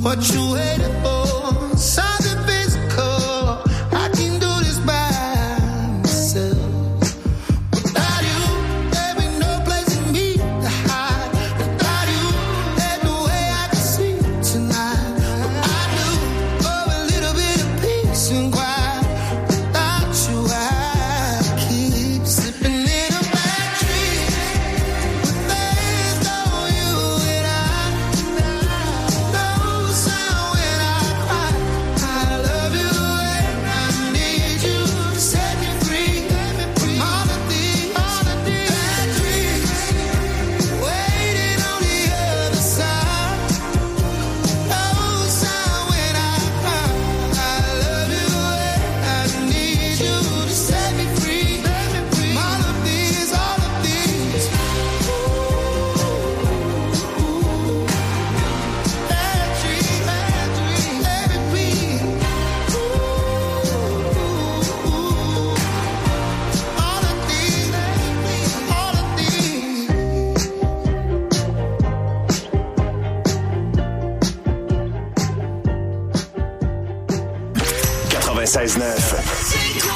What you waiting for? Something physical. I can do this by myself. Without you, there be no place for me to hide. Without you, there's no way I can sleep tonight. I do for a little bit of peace and quiet. Without you, I keep slipping in a bad dream. But there's no you and I. No sound when I cry. I love you and I need you to set me free. All of these bad dreams waiting on the other side. No sound when I cry. I love you and I need you to set me free. All of these bad dreams let me breathe. All of these. 96.9.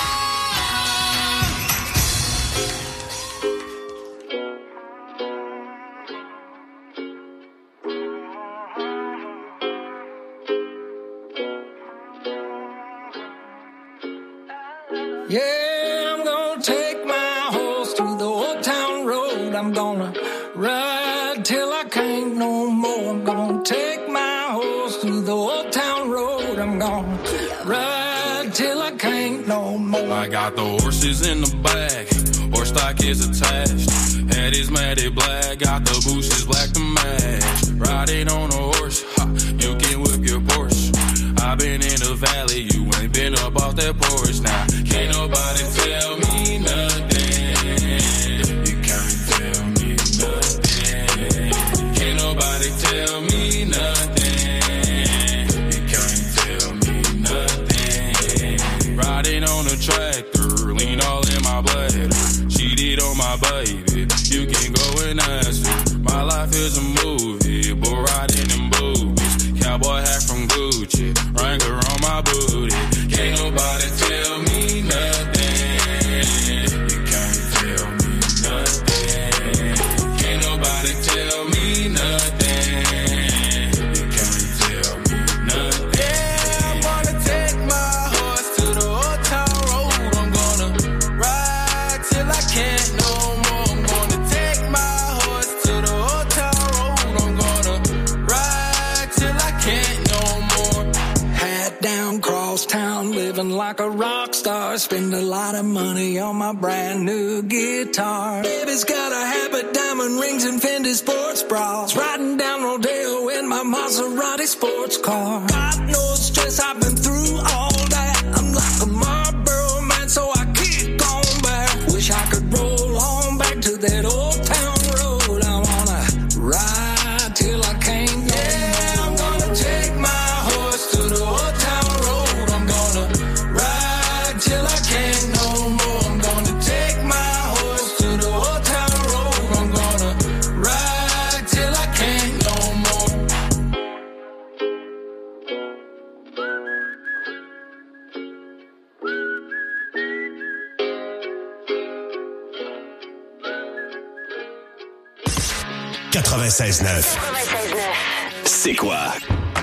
Yeah, I'm gonna take my horse to the old town road. I'm gonna ride till I can't no more. I'm gonna take my horse to the old town road. I'm gonna ride till I can't no more. I got the horses in the back, horse stock is attached. Head is matted black, got the bushes black to match. Riding on a horse, ha, you can whip your Porsche. I've been in the valley, you ain't been up off that porch. Now, can't nobody tell me nothing. You can't tell me nothing. Can't nobody tell me nothing. You can't tell me nothing. Riding on a tractor, lean all in my blood. Cheated on my baby, you can go and ask her. My life is a movie, but riding in boobies. Cowboy hat from Gucci, Wrangler on my booty. Can't nobody tell me nothing. You can't tell me nothing. Can't nobody tell me nothing. You can't tell me nothing. Yeah, I'm gonna take my horse to the old town road. I'm gonna ride till I can't no more. I'm gonna take my horse to the old town road. I'm gonna ride till I can't no more. Hat down, cross town, living like a rock star. Spend a lot of money on my brand new guitar. Baby's got a habit, diamond rings and Fendi sports bras. Riding down Rodeo in my Maserati sports car. Got no stress, I've been through all that. I'm like a Marlboro man, so I keep going back. Wish I could roll on back to that old town road. I wanna ride till I can't no more. I'm gonna take my horse to the old town road. I'm gonna ride till I can't no more. I'm gonna take my horse to the old town road. I'm gonna ride till I can't no more. C'est quoi?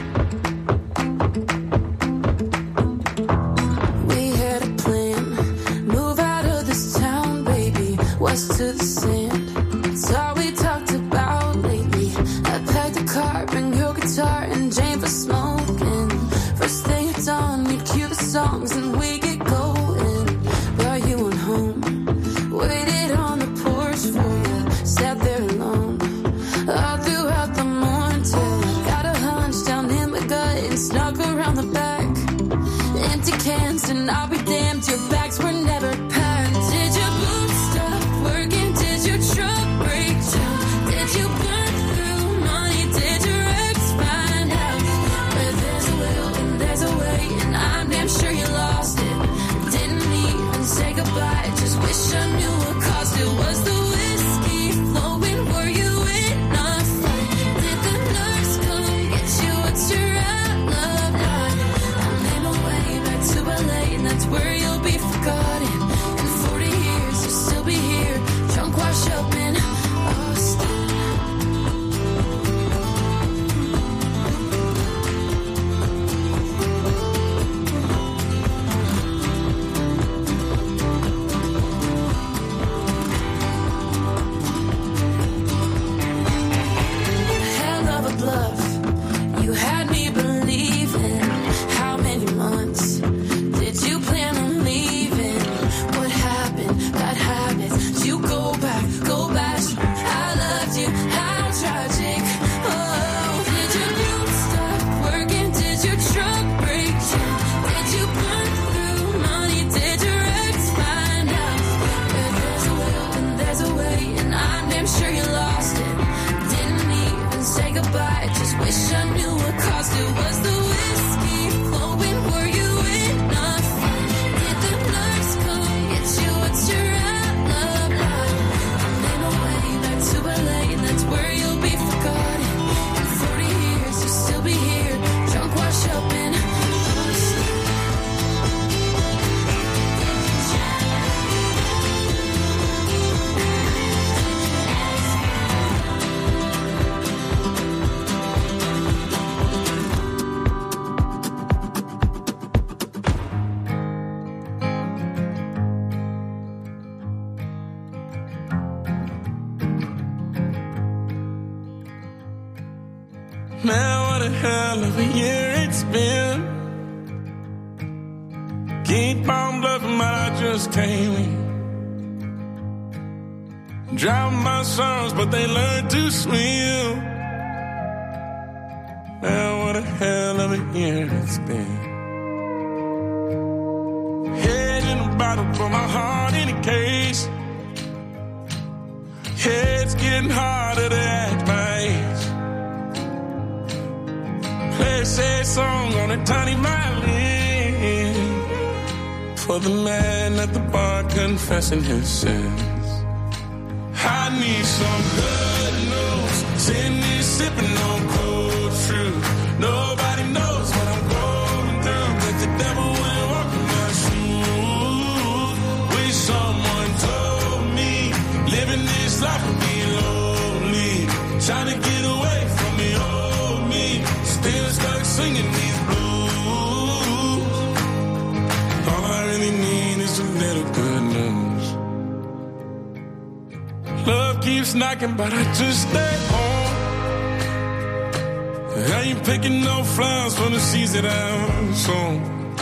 We had a plan, move out of this town, baby, west to the sand. It's all we talked about lately. I packed a car, bring your guitar and Jane for smoking. First thing at dawn, you'd cue the songs and we get going. Brought you on home, waited on the porch for you, sat there alone. All throughout the morning till I got a hunch down in my gut and snuck around the back. Empty cans and I'll be damned, your bags were never packed. Did your boots stop working? Did your truck break down? Did you burn through money? Did your ex find out? Where there's a will and there's a way, and I'm damn sure you lost it. Didn't even say goodbye, just wish I knew what caused it. Was the whiskey flowing? Were you in a fight? Did the nurse come get you? What's your Man, what a hell of a year it's been. Keep on bluffing, but I just can't win. Drown my sons, but they learn to swim. Man, what a hell of a year it's been. Head in a bottle, but my heart in a case. Yeah, it's getting harder to act my age. Play a sad song on a tiny violin for the man at the bar confessing his sins. I need some good news. Sitting here sipping on cold fruit. Nobody knows what I'm going through, but the devil will walk in my shoes. Wish someone told me living this life would be lonely. Trying to get away from the old me. Still stuck singing these blues. All I really need is a little good news. Love keeps knocking, but I just stay home. I ain't picking no flowers for the seeds that I'm sown.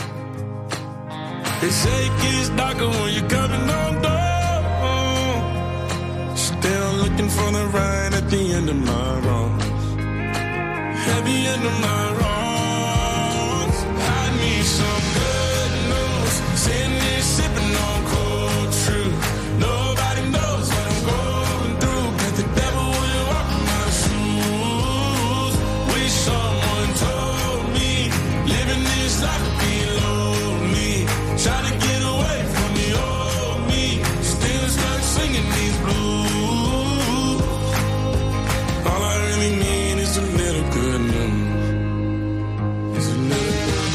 They say it gets darker when you're coming on down. Still looking for the right at the end of my wrongs. At the end of my wrongs. I need some good news. Sitting here sipping on cold truth. Nobody knows what I'm going through, but the devil will walk in my shoes. Wish someone told me living this life would be lonely. Trying to get away from the old me. Still stuck singing these blues. All I really need is a little good news. Is a little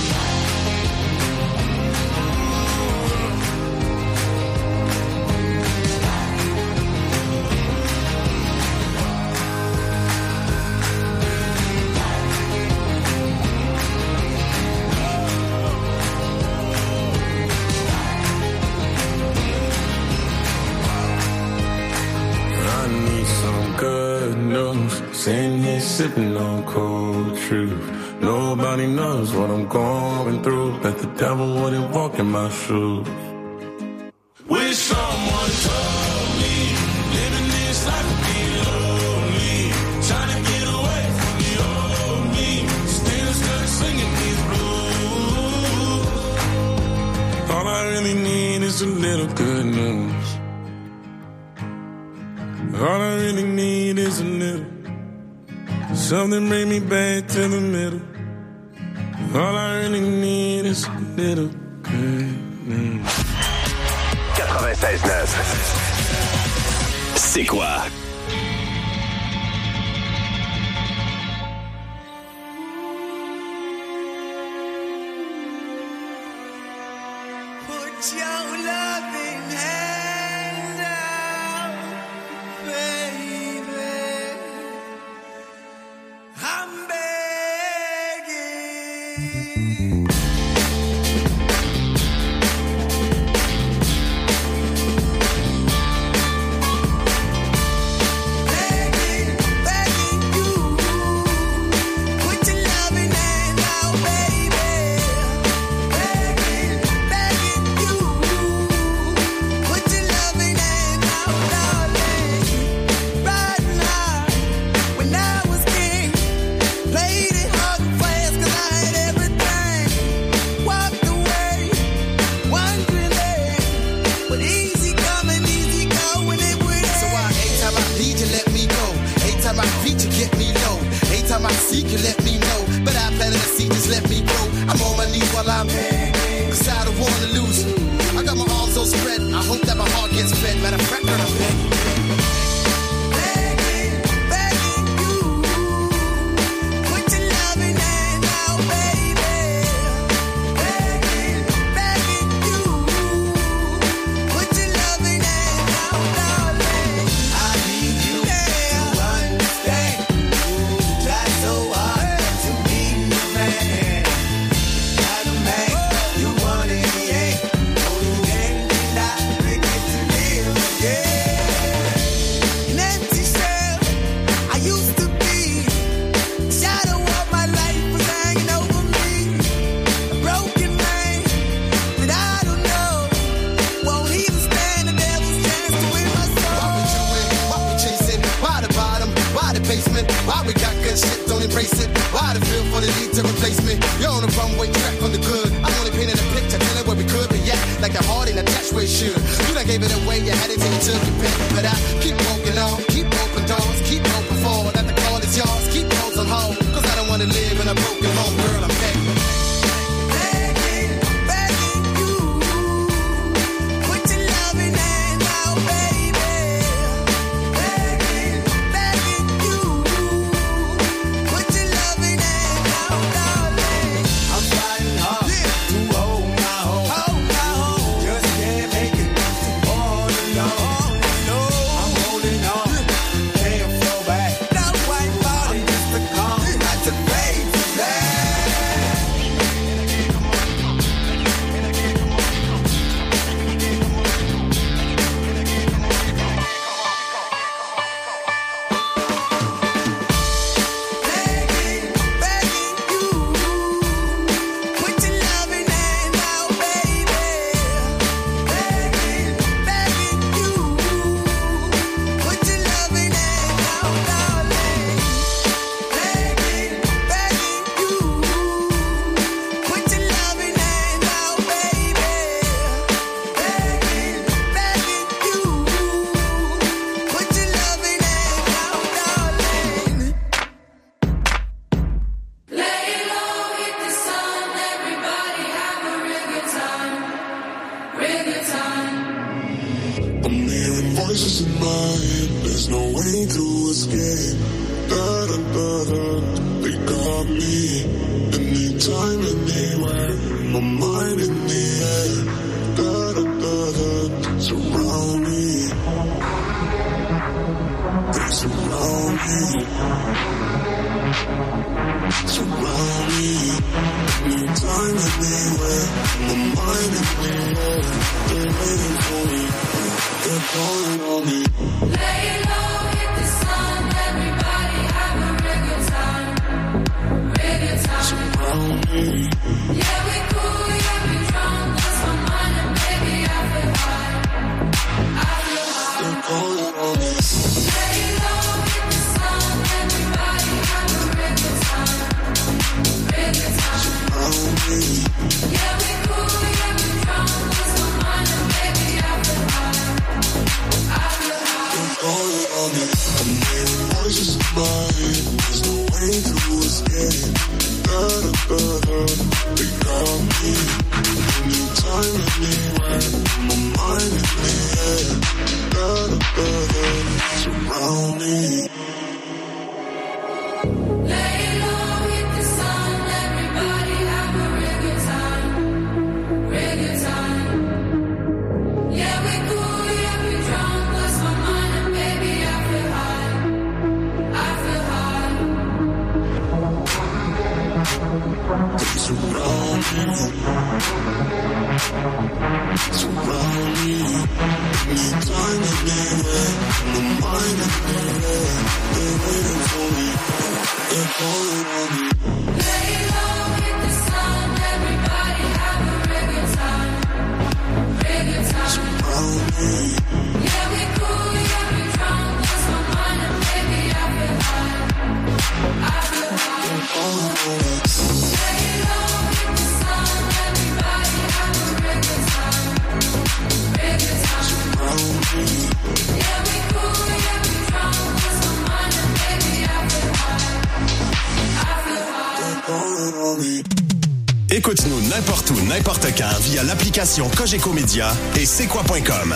good news. Sitting here sipping on cold truth. Nobody knows what I'm going through, but the devil wouldn't walk in my shoes. Wish someone told me living this life would be lonely. Trying to get away from the old me. Still stuck singing these blues. All I really need is a little good news. All I really need is a little. Something bring me back to the middle. All I really need is a little good news. 96.9. C'est quoi? Put your loving hand out, baby. I'm begging. Anytime I seek you, let me know. But I planted a seed, just let me grow. I'm on my knees while I'm begging, cause I don't wanna lose you. I got my arms so spread, I hope that my heart gets fed. Matter of fact, I'm begging. Shadow basement. Why we got good shit, don't embrace it. Why the feel for the need to replace me? You're on the runway track from the good. I'm only painting a picture, telling where we could be at. Like the heart in a touch where it should. You done gave it away, you had it till you took your pick. But I keep walking on, keep open doors, keep open for that the call is yours. Keep those on hold, cause I don't wanna live in a broken home, girl, I'm begging. Écoute-nous n'importe où, n'importe quand via l'application Cogeco Média et c'est quoi.com.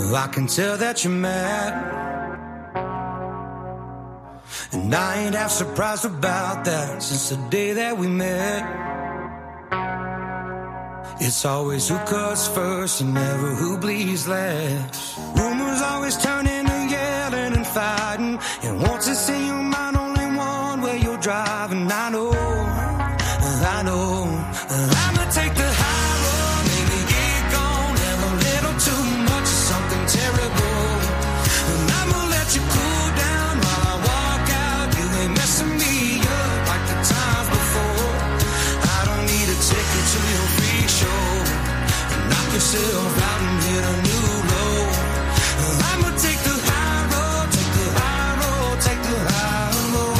I can tell that you're mad, and I ain't half surprised about that. Since the day that we met, it's always who cuts first and never who bleeds last. Rumors always turn into yelling and fighting, and once it's in your mind, only one way you're driving. I know I'ma take the high road, maybe get gone, have a little too much of something terrible, and I'ma let you cool down while I walk out. You ain't messing me up like the times before. I don't need a ticket to your free show, and knock yourself out and hit a new low. I'ma take the high road, take the high road, take the high road.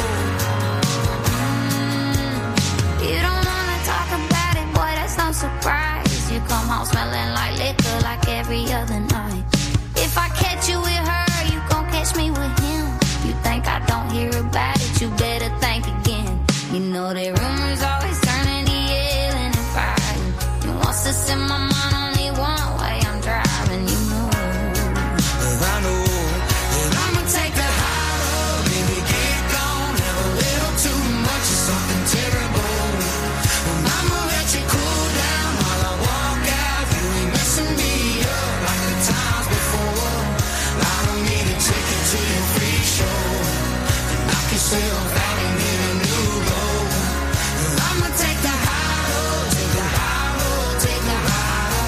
You don't wanna talk about it, boy, that's no surprise. You come home smelling like liquor like every other night. If I catch you with her, you gon' catch me with him. You think I don't hear about it, you better think again. You know that rumors always turn into yelling and fighting. You wants to send my mind only one way, I'm driving, you know. I know that I'ma take the high road, baby, get gone, have a little too much of something terrible, and I'ma let you cool down while I walk out. You ain't messing me up like the times before. I don't need a ticket to your free show, and knock yourself out and hit a new low. And I'ma take the high road, take the high road, take the high road.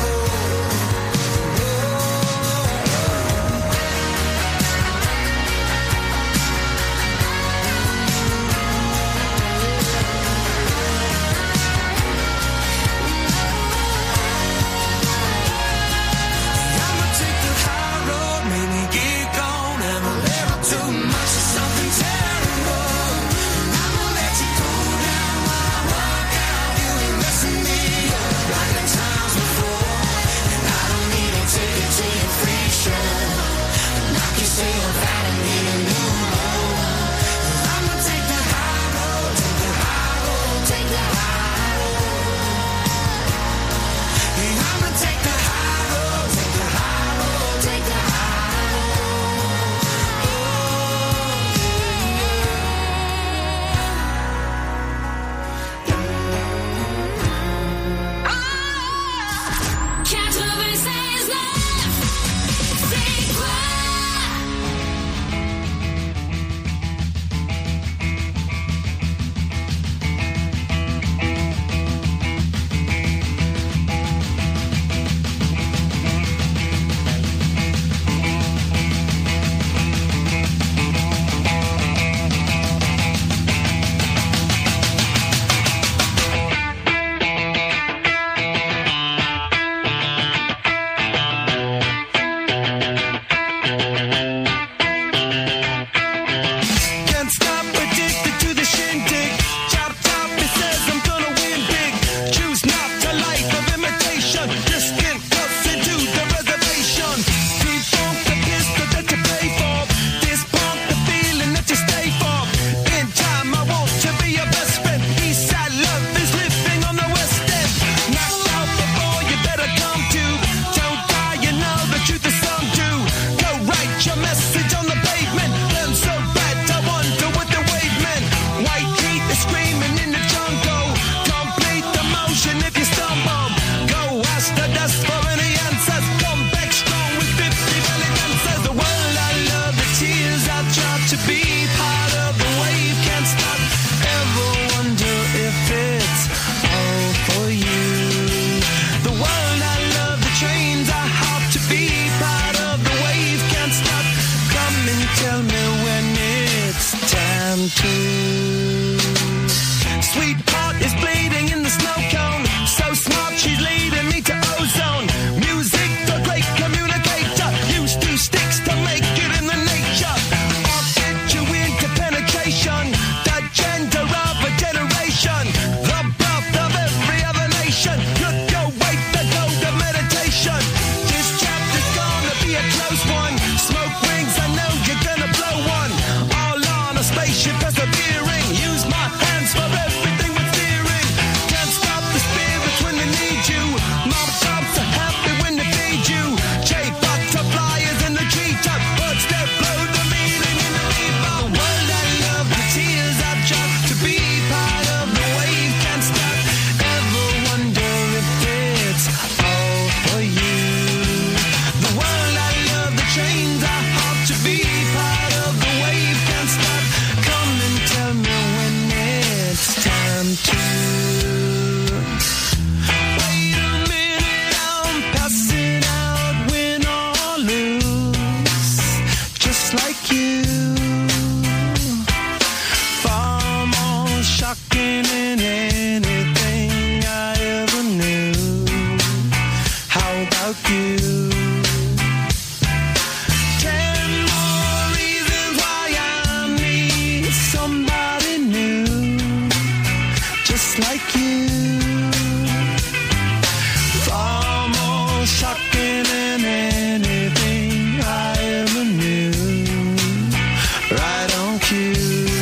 without you. 10 more reasons why I need somebody new, just like you. Far more shocking than anything I ever knew. Right on cue.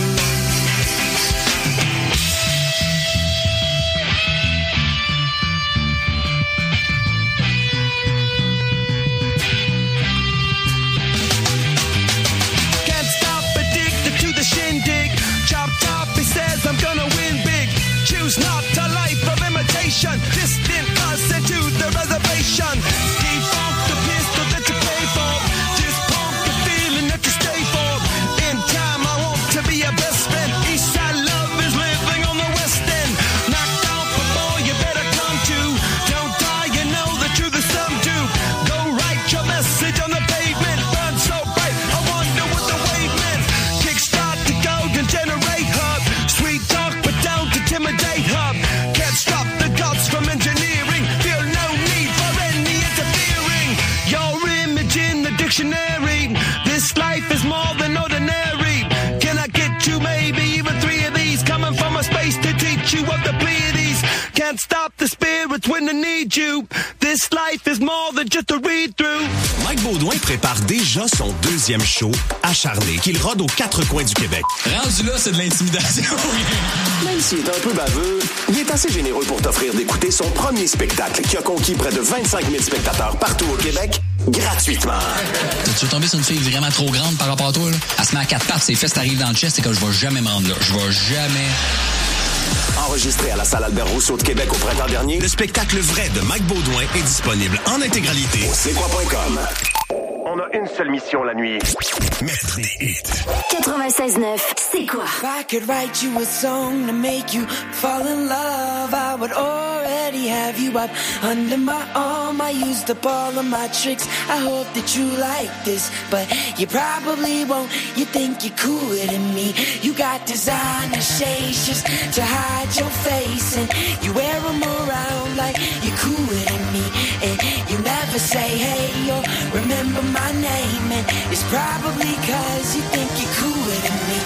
Not a life of imitation. Distant us into the reservation. Default the pistol that you pay for. Just pump the feeling that you stay for. In time I want to be your best friend. Eastside love is living on the west end. Knocked out before you better come to. Don't die, you know the truth is some do. Go write your message on the pavement. Burn so bright, I wonder what the wave meant. Kickstart the golden generate hub. Sweet talk but don't intimidate hub. Can't stop the gods from engineering. Feel no need for any interfering. Your image in the dictionary. This life is more than ordinary. Can I get you maybe even 3 of these? Coming from a space to teach you of the Pleiades. Can't stop the spirits when they need you. This life is more than just a read-through. Mike Baudouin prépare déjà son 2e show, Acharné, qu'il rôde aux 4 coins du Québec. Rendu là, c'est de l'intimidation. Même s'il est un peu baveux, il est assez généreux pour t'offrir d'écouter son premier spectacle qui a conquis près de 25 000 spectateurs partout au Québec, gratuitement. Tu es tombé sur une fille vraiment trop grande par rapport à toi, là? Elle se met à 4 pattes, ses fesses t'arrivent dans le chest, c'est que je vais jamais me rendre là. Je vais jamais... Enregistré à la salle Albert Rousseau de Québec au printemps dernier, Le spectacle vrai de Mike Baudouin est disponible en intégralité au c'est-quoi.com. On a une seule mission la nuit. Mettre des hits. 96.9, c'est quoi? If I could write you a song to make you fall in love, I would already have you up under my arm. I used up all of my tricks. I hope that you like this, but you probably won't. You think you're cooler than me. You got designer shades just to hide your face, and you wear them around like you're cooler than me. And you never say hey or remember my name, and it's probably 'cause you think you're cooler than me.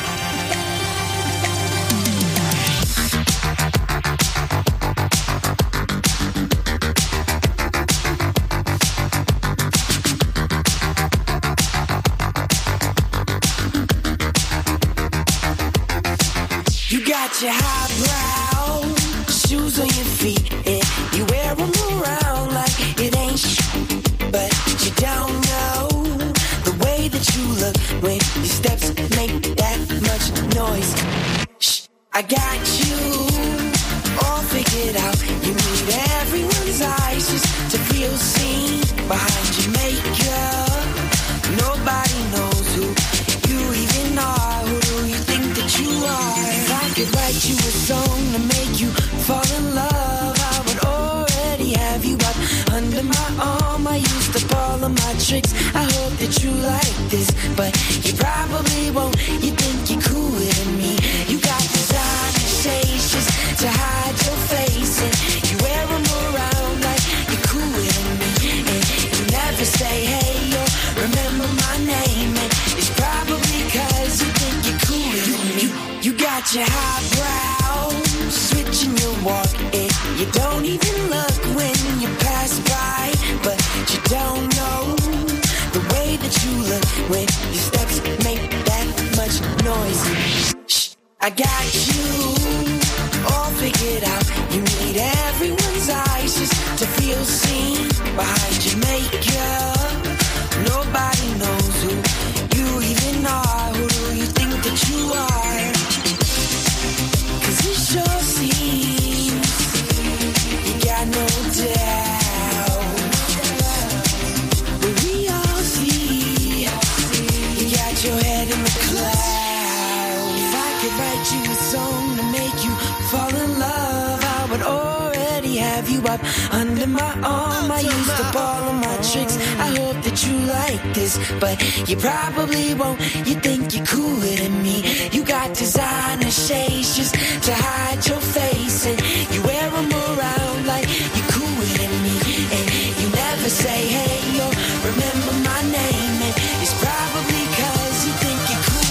You got your highbrow shoes on your feet, and you wear them around like it ain't but you don't know the way that you look when your steps make that much noise. Shh, I got you all figured out. You need everyone's eyes just to feel seen behind your makeup. Nobody knows who you even are. Who do you think that you are? If I could write you a song to make you fall in love, I would already have you up under my arm. I used up all of my tricks. I hope that you like this, but you probably won't. You think you're cooler than me. You got designer shades just to hide your face, and you wear them around like you're cooler than me. And you never say hey or remember my name, and it's probably 'cause you think you're cooler than me. You got your highbrow switching your walk, and you don't even look when you pass by, but you don't know the way that you look when your steps make that much noise. Shh, I got you all figured out. You need everyone's eyes just to feel seen behind your makeup. Nobody knows who you even are. Who do you think that you are? 'Cause it sure seems you got no doubt. But we all see you got your head in the clouds. If I could write you a song to make you fall in love, I would already have you up under my arm. I used up all of my tricks. I hope that you like this, but you probably won't. You think you're cooler than me. You got designer shades just to hide your face, and you wear them around like you're cooler than me. And you never say, hey, you'll remember my name. And it's probably 'cause you think you're cool.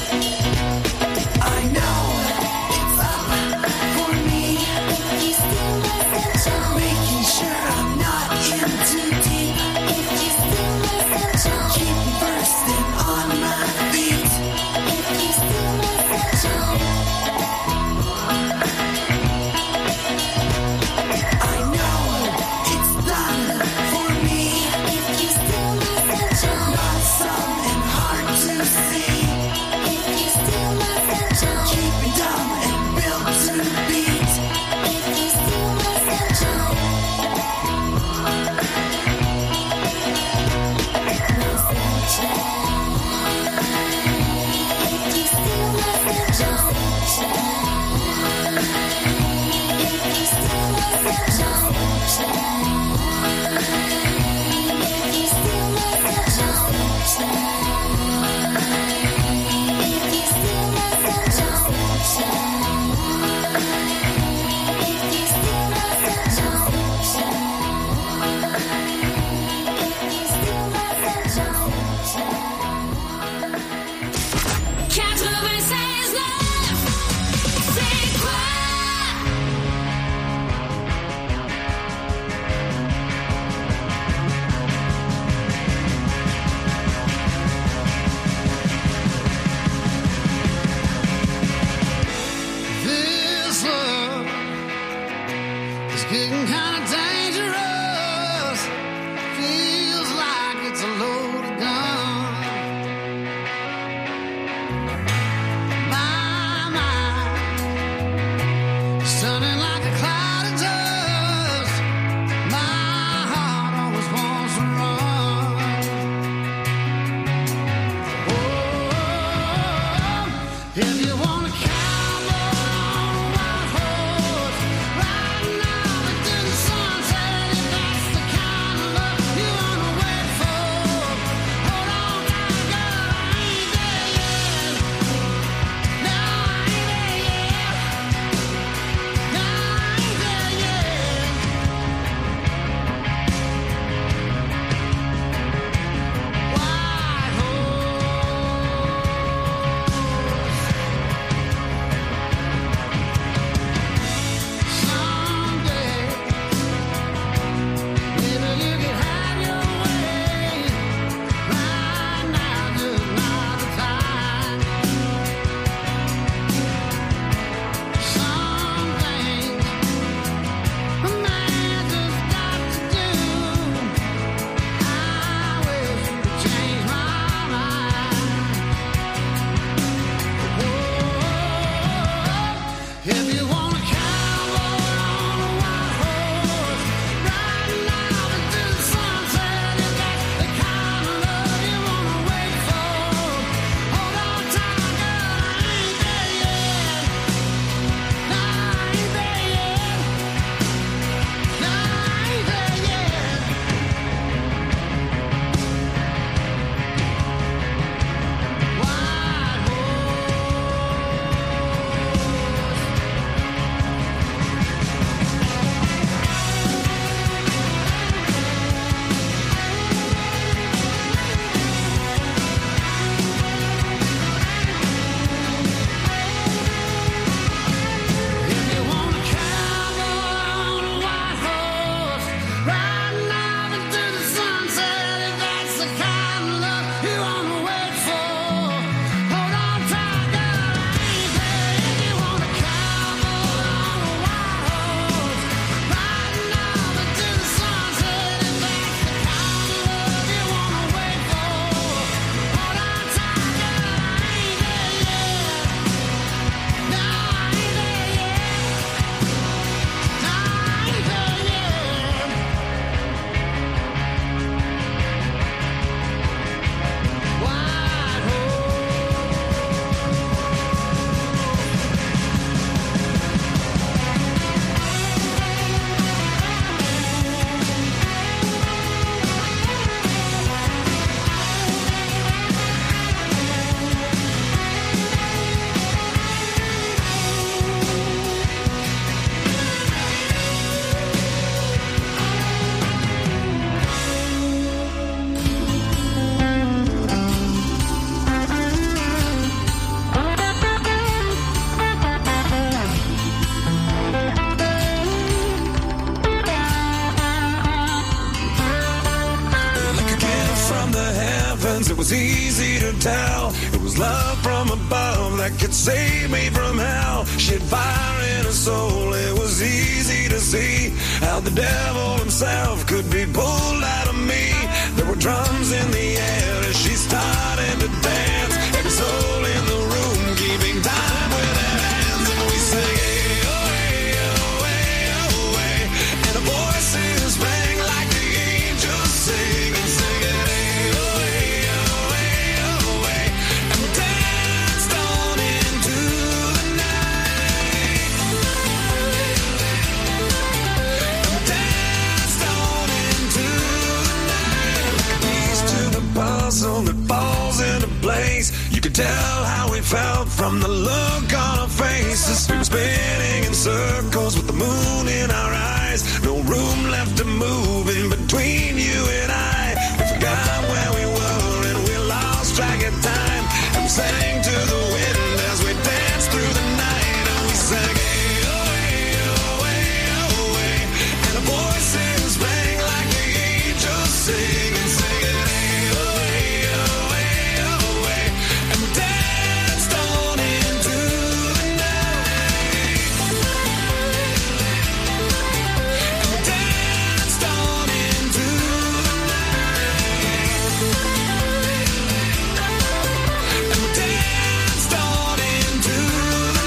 You still was easy to tell. It was love from above that could save me from hell. She had fire in her soul. It was easy to see how the devil himself could be pulled out of me. There were drums in the air as she started to dance. Every soul in the room keeping time with their hands. And we sang, hey, oh, hey, oh, hey, oh, hey. And our voices rang like the angels sing and sing it, hey, oh, hey, oh, hey, oh, hey. And we danced on into the night. And we danced on into the night. Like a piece to the puzzle that falls into place. You could tell how we felt from the look on our faces. We were spinning in circles with the moon in our eyes. No room left to move in between you and I. We forgot where we were and we lost track of time. And we sang to the wind as we danced through the night. And we sang, hey, oh, hey, oh, hey, oh, hey. And our voices rang like the angels sing and sing it, hey, oh, hey, oh, hey, oh, hey. And we danced on into the night. And we danced on into the night. And we danced on into the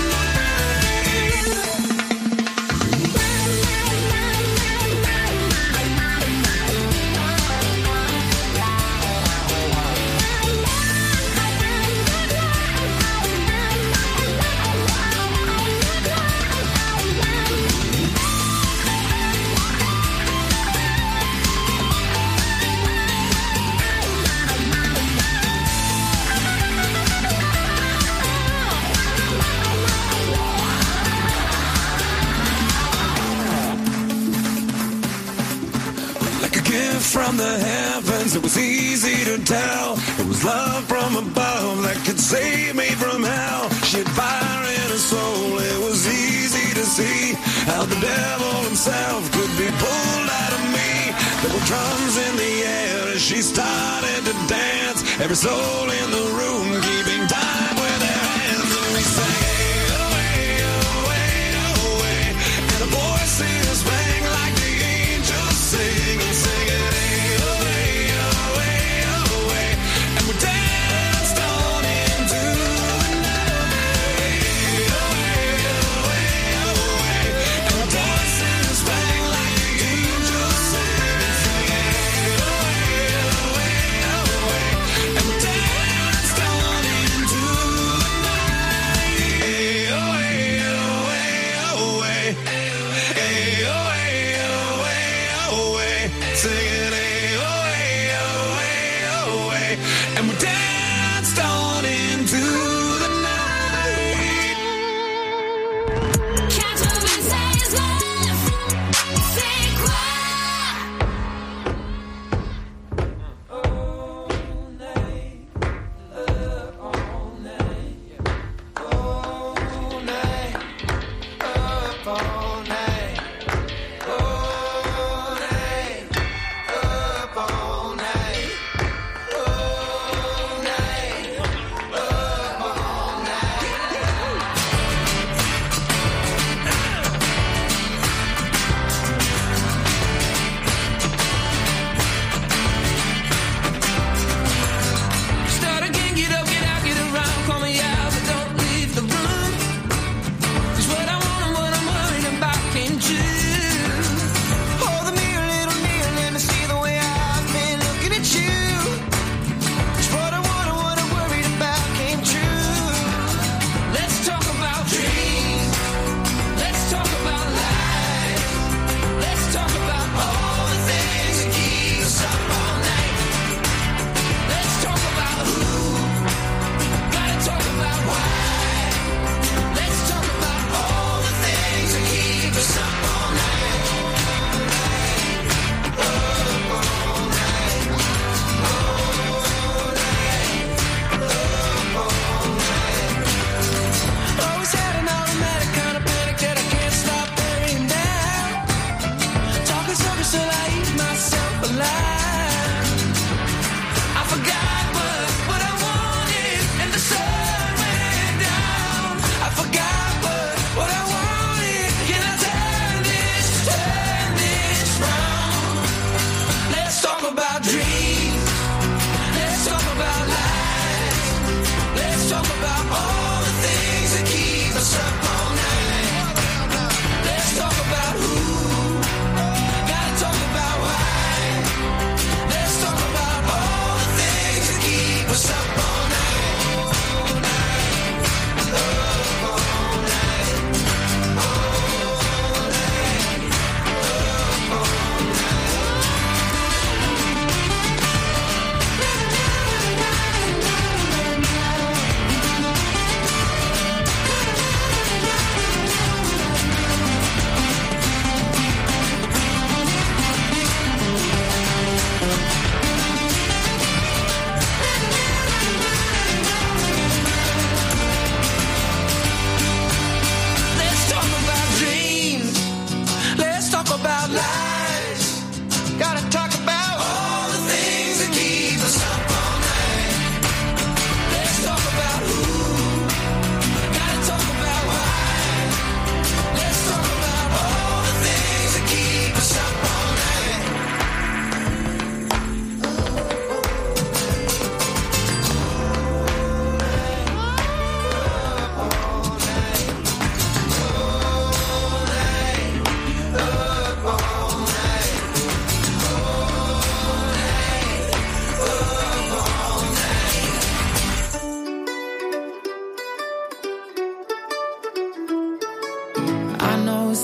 like a gift from the heavens. It was easy to tell. It was love from above that could save me from hell. She had fire in her soul. It was easy to see how the devil himself could be pulled out of me. There were drums in the air as she started to dance. Every soul in the room keeping time with their hands. And we sang, hey, oh, hey, oh, hey, oh, hey. And our voices rang like the angels sing and sing it, hey, oh, hey, oh, hey, oh, hey. And we danced on into the night. Hey, oh, hey, oh, hey, oh, hey. And our voices rang like the angels sing and sing it, hey, oh, hey, oh, hey, oh, hey. And we danced on into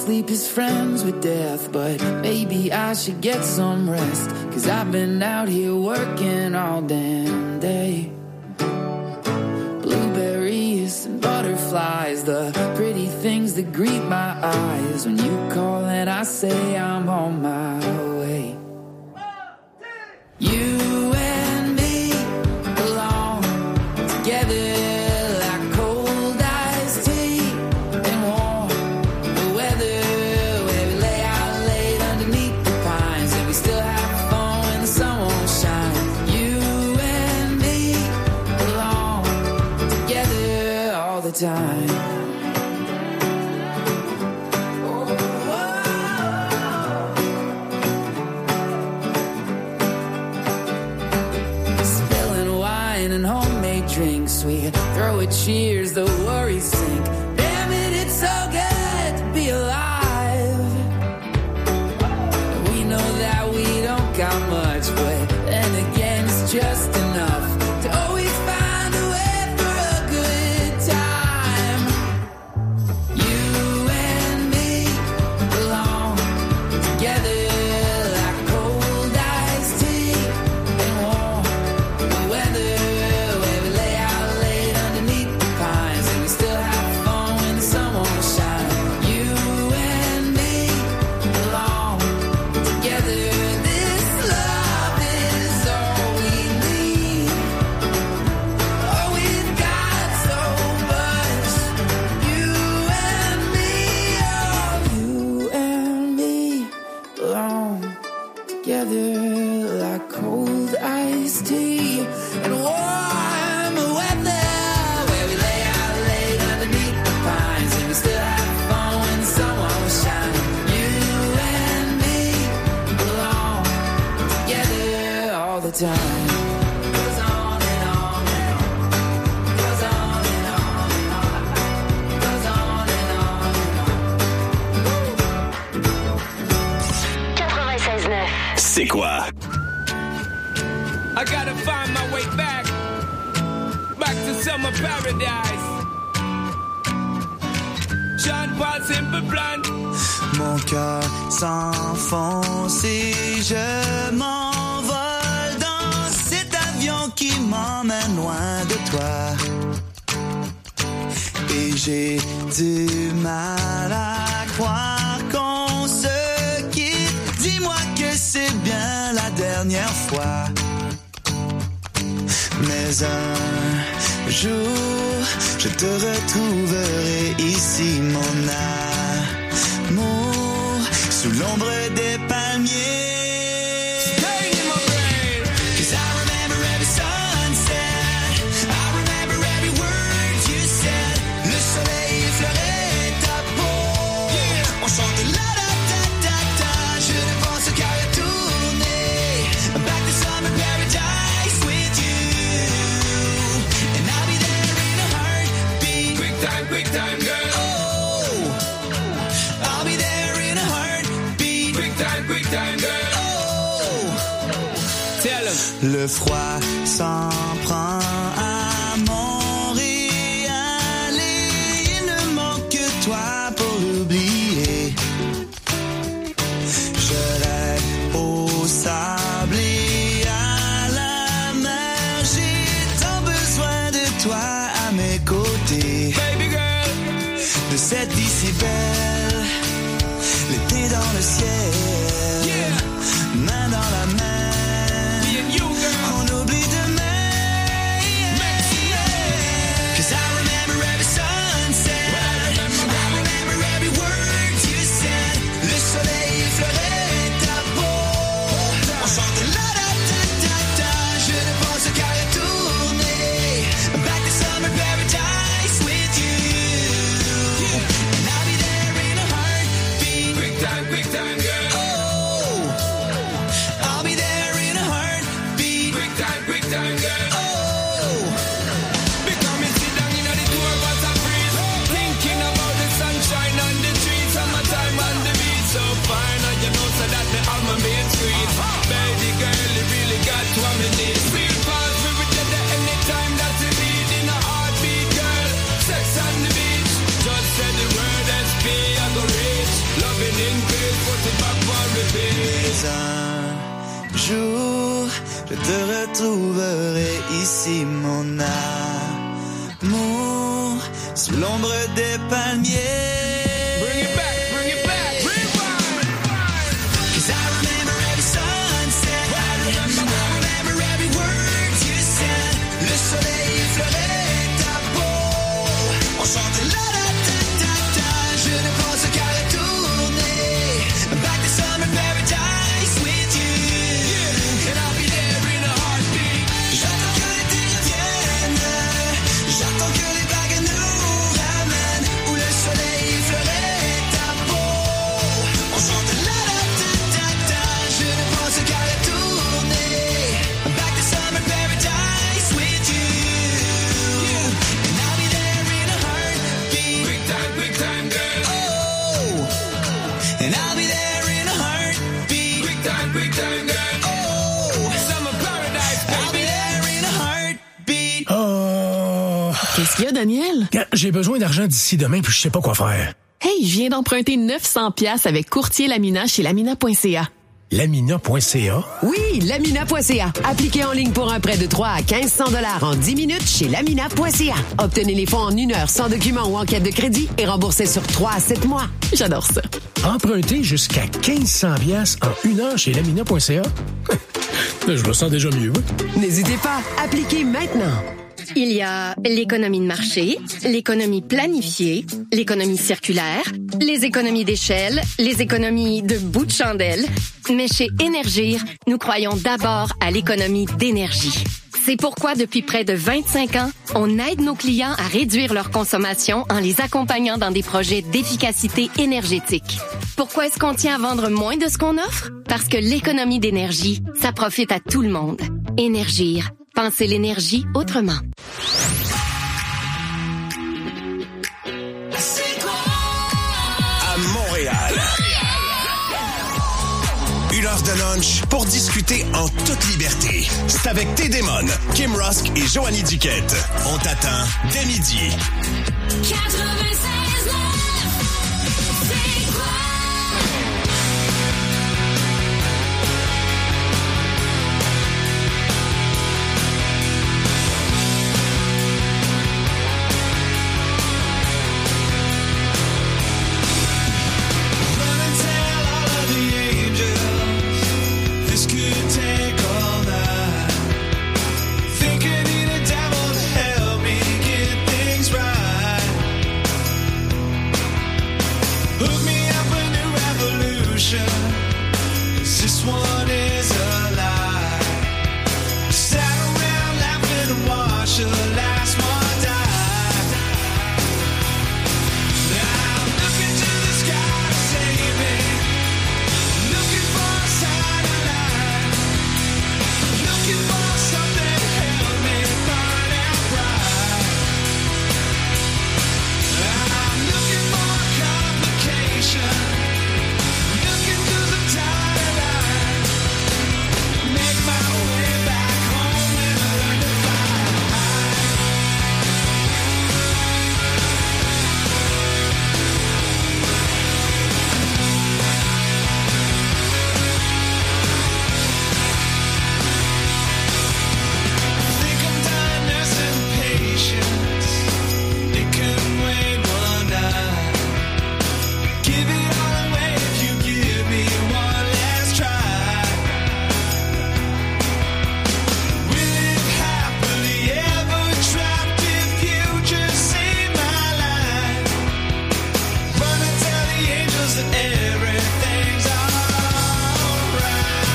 sleep is friends with death, but maybe I should get some rest, 'cause I've been out here working all damn day. Blueberries and butterflies, the pretty things that greet my eyes when you call and I say I'm on my way. You and me belong together like cold iced tea and warm weather, where we lay out late underneath the pines and we still have fun when the sun won't shine. You and me belong together all the time. And homemade drinks, we throw a cheers, the worries sink. Damn it, it's so good to be alive. We know that we don't got much, but then again it's just enough to always find a way for a good time. You and me belong together like cold iced tea and warm weather. Like cold iced tea and warm weather, where we lay out late underneath the pines and we still have fun when the sun won't shine. You and me belong together all the time. Goes on and on and on. Goes on and on and on. Goes on and on and on. 96.9. C'est quoi? I gotta find my way back to summer paradise. John Paul Simple Plan. Mon cœur s'enfonce et je m'envole dans cet avion qui m'emmène loin de toi. Et j'ai du mal à croire qu'on se quitte. Dis-moi que c'est bien la dernière fois. Mais un jour, je te retrouverai ici, mon amour, sous l'ombre des palmiers. Quick time, girl. Oh, I'll be there in a heartbeat. Quick time, girl. Oh, tell 'em. Le froid s'en prend à Montréal et il ne manque que toi pour l'oublier. Je rêve au sable et à la mer. J'ai tant besoin de toi à mes côtés. Baby girl. De cette vie si belle, l'été dans le ciel, yeah. Main dans la main, me and you, girl. On oublie demain, yeah. 'Cause I remember every sunset, I remember every word you said. Le soleil effleurait ta peau, on chante la da da da da. Je ne pense qu'à retourner back to summer paradise with you. Quick time, girl. in case, put it back for repeat. Un jour, je te retrouverai ici, mon amour, sous l'ombre des palmiers. Bring it back, bring it back, rewind. 'Cause I remember every sunset. I remember every word you said. Le soleil effleurait ta peau. On chantait la da da da da. Je ne pense qu'à retourner back to summer paradise with you. Yeah, and I'll be there in a heartbeat. J'attends que l'été revienne. J'attends que les vagues nous ramènent. Où le soleil effleurait ta peau. On chante la da da da da. Je ne pense qu'à retourner back to summer paradise with you. And I'll be there in a heartbeat. Big time, girl. Oh, and I'll be there in a heartbeat. Big time, girl. Oh, Summer paradise, I'll be baby. there in a heartbeat. Oh. Qu'est-ce qu'il y a, Daniel? J'ai besoin d'argent d'ici demain, puis je sais pas quoi faire. Hey, je viens d'emprunter 900 pièces avec Courtier Lamina chez lamina.ca. Lamina.ca. Oui, lamina.ca. Appliquez en ligne pour un prêt de 3 à 1500 $ en 10 minutes chez lamina.ca. Obtenez les fonds en 1 heure sans document ou enquête de crédit et remboursez sur 3 à 7 mois. J'adore ça. Emprunter jusqu'à 1500 $ en 1 heure chez lamina.ca. Je me sens déjà mieux. N'hésitez pas, appliquez maintenant. Il y a l'économie de marché, l'économie planifiée, l'économie circulaire, les économies d'échelle, les économies de bout de chandelle. Mais chez Énergir, nous croyons d'abord à l'économie d'énergie. C'est pourquoi, depuis près de 25 ans, on aide nos clients à réduire leur consommation en les accompagnant dans des projets d'efficacité énergétique. Pourquoi est-ce qu'on tient à vendre moins de ce qu'on offre? Parce que l'économie d'énergie, ça profite à tout le monde. Énergir. Pensez l'énergie autrement. À Montréal. Une heure de lunch pour discuter en toute liberté. C'est avec T-Démon, Kim Rusk et Joanie Duquette. On t'attend dès midi. 96.9. C'est quoi? This one is a lie. Sat around laughing and watched the last one die. Now I'm looking to the sky to save me. Looking for a sign of life. Looking for something to help me burn out bright. I'm looking for a complication. Looking through the tired eyes. Make my way back home and learn to fly. Think I'm done nursing patience. It can wait one night. Give it all away if you give me one last try. We live happily ever trapped if you just save my life. Run and tell the angels that everything's alright.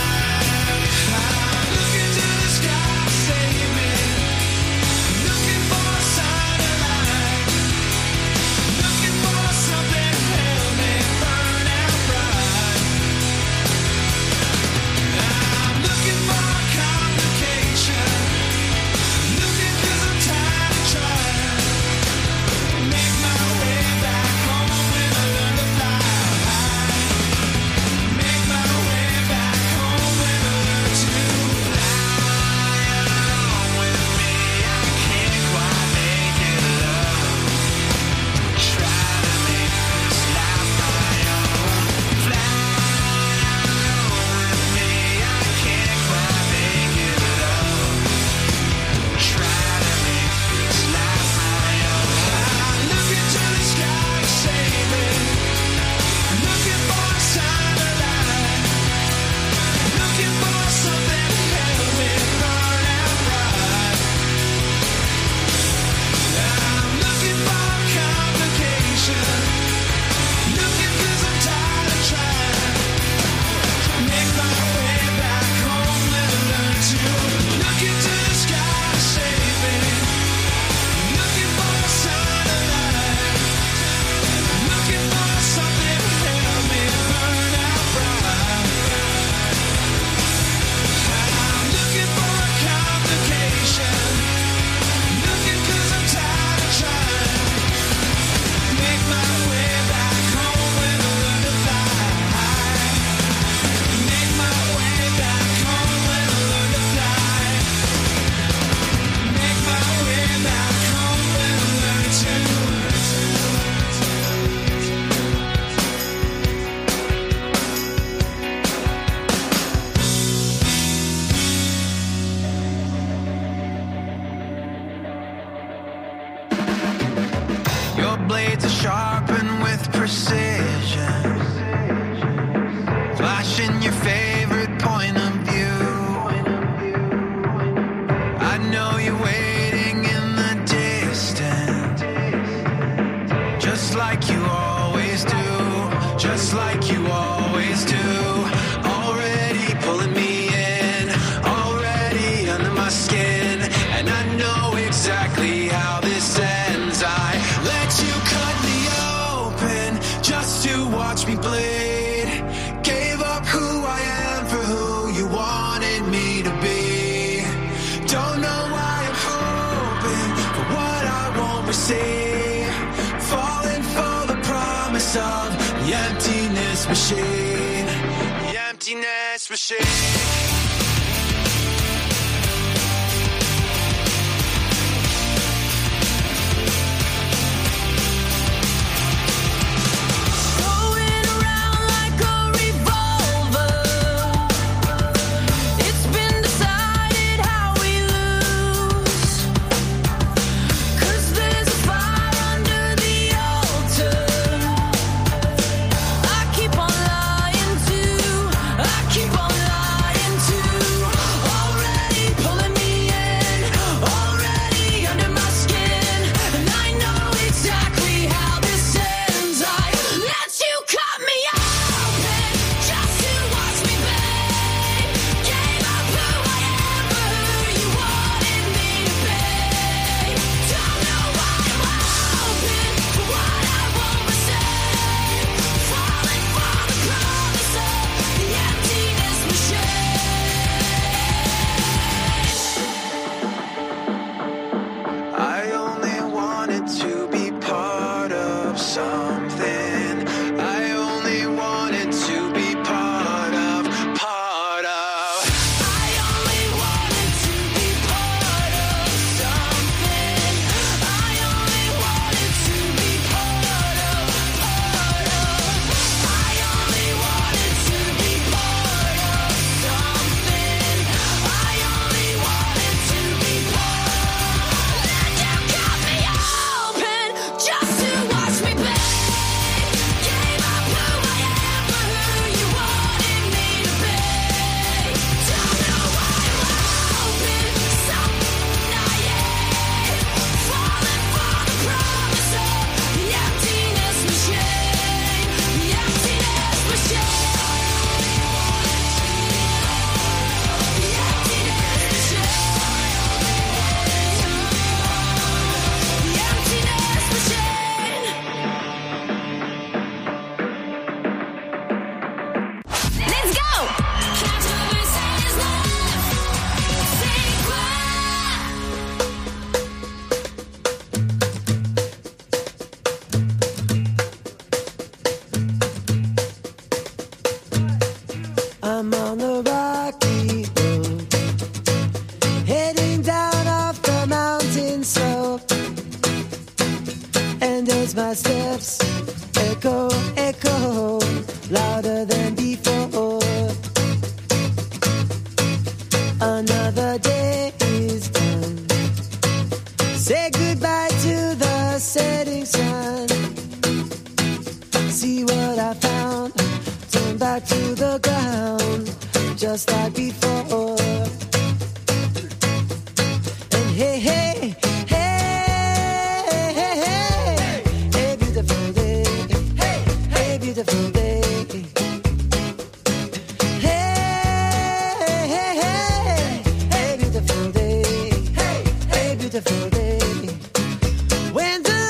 I'm looking to the sky to save me. Looking for a sign of life. Looking for something to help me burn out bright. I'm looking for a complication. Looking 'cause I'm tired of trying. Make my way back home and I learn to fly. to watch me bleed. Gave up who I am for who you wanted me to be. Don't know why I'm hoping for what I won't receive. Falling for the promise of the emptiness machine. The emptiness machine. I'm on the rocky road, heading down off the mountain slope. And as my steps echo, echo, louder than before. Another day is done. Say goodbye to the setting sun. See what I found. Turn back to the ground, just like before. And hey, hey, hey, hey, hey, hey, beautiful day. Hey, hey, beautiful day. Hey, hey, hey, hey, beautiful day. Hey, hey, beautiful day. When the